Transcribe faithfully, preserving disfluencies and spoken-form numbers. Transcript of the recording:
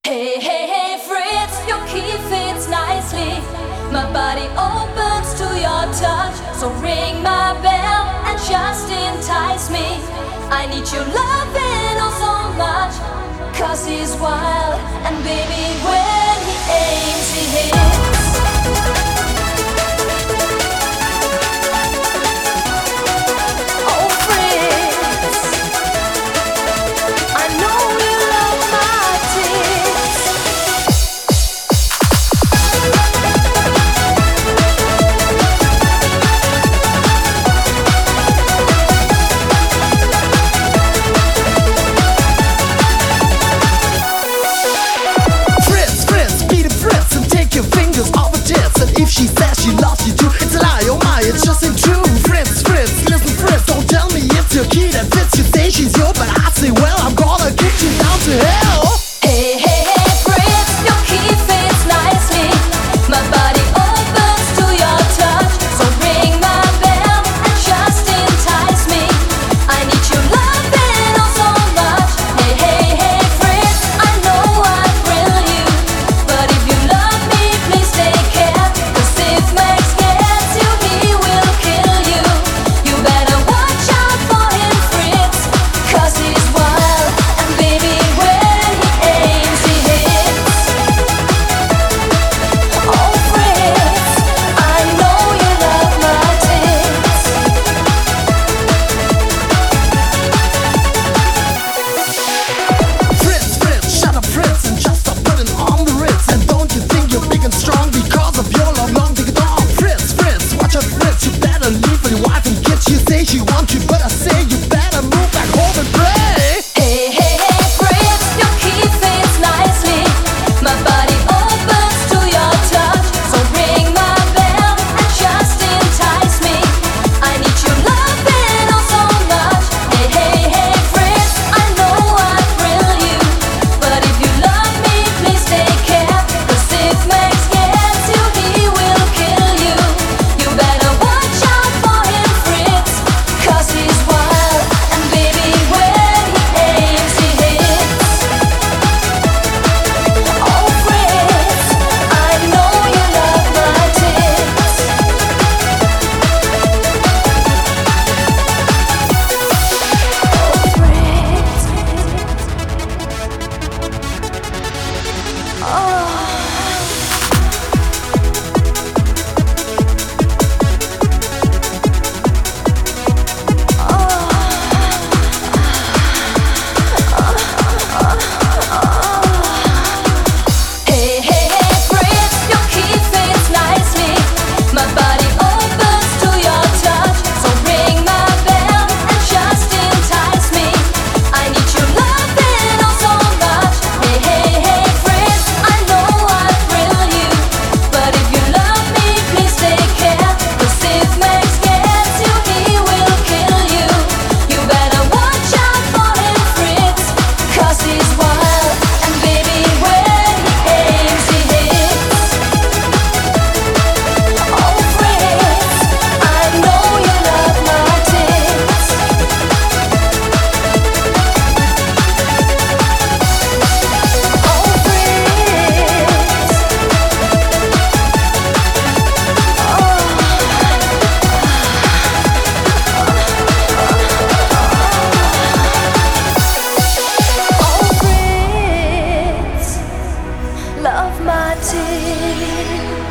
Hey, hey, hey, Fritz, your key fits nicely. My body opens to your touch, so ring my bell and just entice me. I need your loving oh so much, cause he's wild, and baby, when he aims, he hits. Oh, Fritz, I know you love my tips. Fritz, Fritz, be the Fritz and take your fingers off her tits. And if she says she loves you too, it's a lie, oh my, it's just ain't true. Fritz, Fritz, listen Fritz, don't tell me it's your key that fits. You say she's yours, but I say, well, I'm gonna kick you down to hell. Hey, hey, hey, Fritz, your key fits nicely. My body opens to your touch, so ring my bell and just entice me. I need your loving oh so much. Hey, hey, hey, Fritz, I know I thrill you, but if you love me, please take care. Cause if Max gets you, he will kill you. You better watch out for him, Fritz, cause he's wild, and baby, when he aims, he hits. Oh, Fritz, I know you love my tips. Fritz, Fritz, shut up Fritz and just stop putting on the Ritz. And don't you think you're big and strong because of your long, long dick dong? Fritz, Fritz, watch out Fritz, you better leave for your wife and kids. You say she wants you, but I say you better move back home and pray. Hey, hey, hey, Fritz, your key fits nicely. My body opens to your touch, so ring my bell and just entice me. I need your loving oh so much. Hey, hey, hey, Fritz, I know I thrill you, but if you love me, please take care. Cause if Max gets you, he will kill you. You better watch out for him, Fritz, cause he's wild, and baby, when he aims, he hits. Oh, Fritz, I know you love my tips. Oh, Fritz. Oh. Hey, hey, hey, Fritz, your key fits nicely. My body opens to your touch, so ring my bell and just entice me. I need your loving oh so much. Hey, hey, hey, Fritz, I know I thrill you, but if you love me, please take care. Cause if Max gets you, he will kill you. You better watch out for him, Fritz, cause he's wild, and baby, when he aims, he hits. Oh, Fritz, I know you love my tips. Oh, Fritz. Oh, Fritz, love my tips.